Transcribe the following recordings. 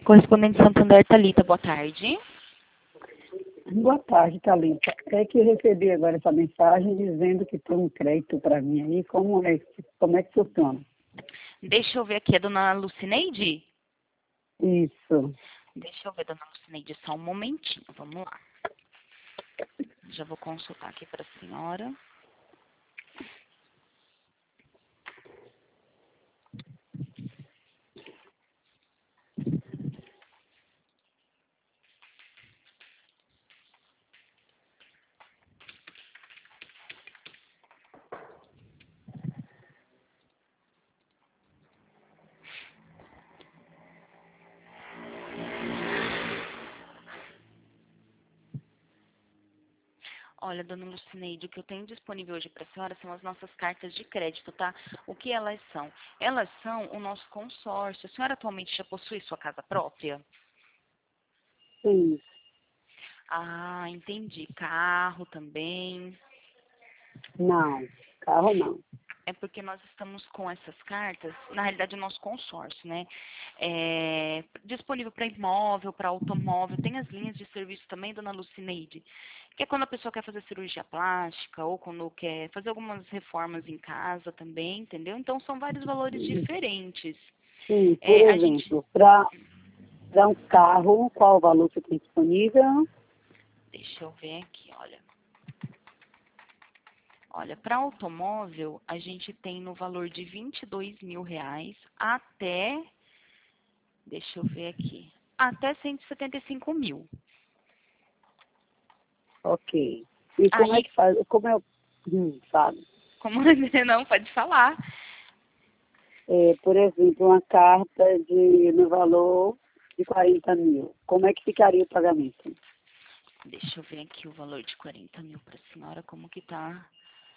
Correspondente Santander, Thalita, boa tarde. Boa tarde, Thalita. É que eu recebi agora essa mensagem dizendo que tem um crédito para mim aí. Como é que funciona? Deixa eu ver aqui, é dona Lucineide? Isso. Deixa eu ver, dona Lucineide, só um momentinho, vamos lá. Já vou consultar aqui para a senhora. Olha, dona Lucineide, o que eu tenho disponível hoje para a senhora são as nossas cartas de crédito, tá? O que elas são? Elas são o nosso consórcio. A senhora atualmente já possui sua casa própria? Sim. Ah, entendi. Carro também. Não. Carro não. É porque nós estamos com essas cartas, na realidade o nosso consórcio, né? Disponível para imóvel, para automóvel, tem as linhas de serviço também, dona Lucineide, que é quando a pessoa quer fazer cirurgia plástica ou quando quer fazer algumas reformas em casa também, entendeu? Então são vários valores diferentes. Sim, por A gente, exemplo, para um carro, qual o valor que tem disponível? deixa eu ver aqui, olha. Olha, para automóvel, a gente tem no valor de R$ 22.000 até, deixa eu ver aqui, até 175 mil. Ok. E como é Aí, que faz? Sabe? como não, pode falar. Por exemplo, uma carta no valor de 40 mil. Como é que ficaria o pagamento? Deixa eu ver aqui o valor de 40 mil para a senhora, como que tá.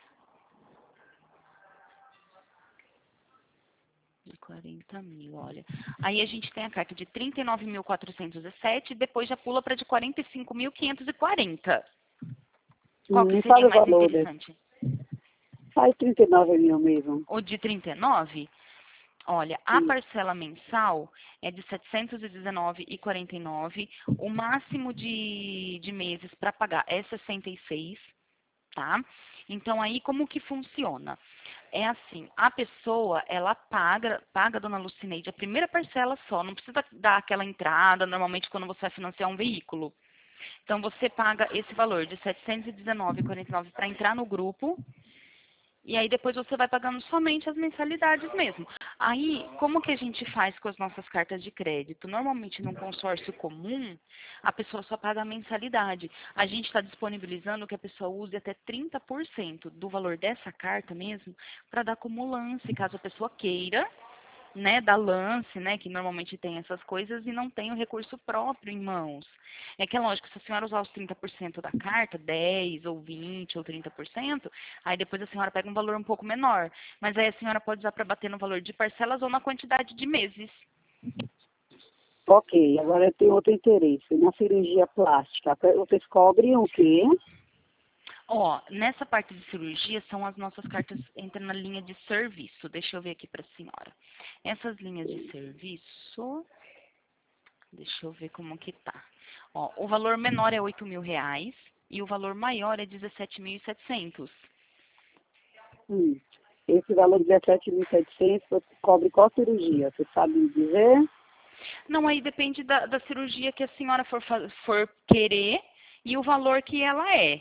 De 40 mil, olha. Aí a gente tem a carta de 39.407, depois já pula para de 45.540. Qual que Me seria fala o mais valor desse. interessante? Faz 39 mil mesmo. O de 39? Olha, a Sim. parcela mensal é de R$ 719,49. O máximo de meses para pagar é 66, tá? Então, aí, como que funciona? É assim, a pessoa, ela paga, dona Lucineide, a primeira parcela só, não precisa dar aquela entrada, normalmente, quando você vai financiar um veículo. Então, você paga esse valor de R$ 719,49 para entrar no grupo, e aí depois você vai pagando somente as mensalidades mesmo. Aí, como que a gente faz com as nossas cartas de crédito? Normalmente, num consórcio comum, a pessoa só paga a mensalidade. A gente está disponibilizando que a pessoa use até 30% do valor dessa carta mesmo para dar como lance, caso a pessoa queira, né, dar lance, né, que normalmente tem essas coisas e não tem o recurso próprio em mãos. É que é lógico, se a senhora usar os 30% da carta, 10 ou 20 ou 30%, aí depois a senhora pega um valor um pouco menor. Mas aí a senhora pode usar para bater no valor de parcelas ou na quantidade de meses. Ok, agora eu tenho outro interesse. Na cirurgia plástica, vocês cobrem o quê? Ó, nessa parte de cirurgia são as nossas cartas, entra na linha de serviço. Deixa eu ver aqui para a senhora. Essas linhas de serviço, deixa eu ver como que tá. Ó, o valor menor é R$ 8.000 e o valor maior é 17.700. Esse valor de 17.700, você cobre qual cirurgia? Você sabe me dizer? Não, aí depende da cirurgia que a senhora for querer e o valor que ela é.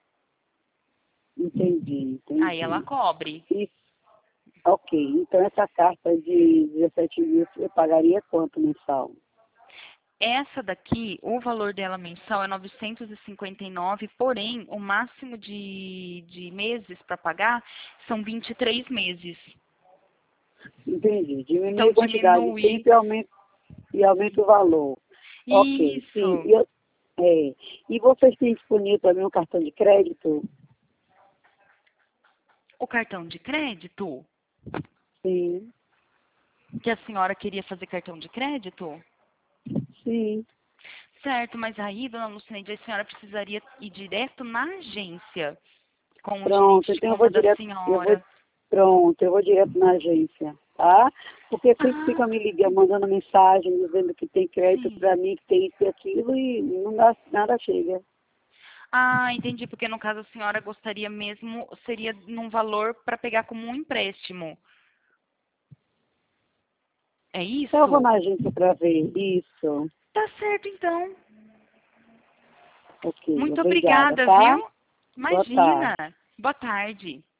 Entendi, Aí ela entendi. cobre. E, ok, então essa carta de 17 mil, eu pagaria quanto mensal? Essa daqui, o valor dela mensal é 959, porém, o máximo de meses para pagar são 23 meses. Entendi. Diminui Então, a quantidade de diminui. tempo e aumenta o valor. Ok, sim. Isso. E vocês têm disponível também um cartão de crédito? O cartão de crédito, Sim, que a senhora queria fazer cartão de crédito? sim. Certo, mas aí, dona Lucineide, a senhora precisaria ir direto na agência com o gerente Pronto, de então conta da eu vou, senhora. pronto, eu vou direto na agência. tá? Porque sempre Ah, fica me ligando, mandando mensagem, dizendo que tem crédito sim. para mim, que tem isso e aquilo, e nada chega. Ah, entendi, porque no caso a senhora gostaria mesmo, seria num valor para pegar como um empréstimo. É Então eu vou isso? na agência para ver. Isso. Tá certo, então. Ok, Muito obrigada, obrigada, tá? viu? Boa tarde. Imagina. Boa tarde.